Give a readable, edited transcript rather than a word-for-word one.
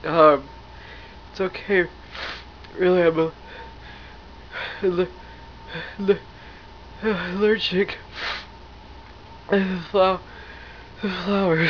Um, it's okay. Really, I'm aller- aller- allergic to the flowers.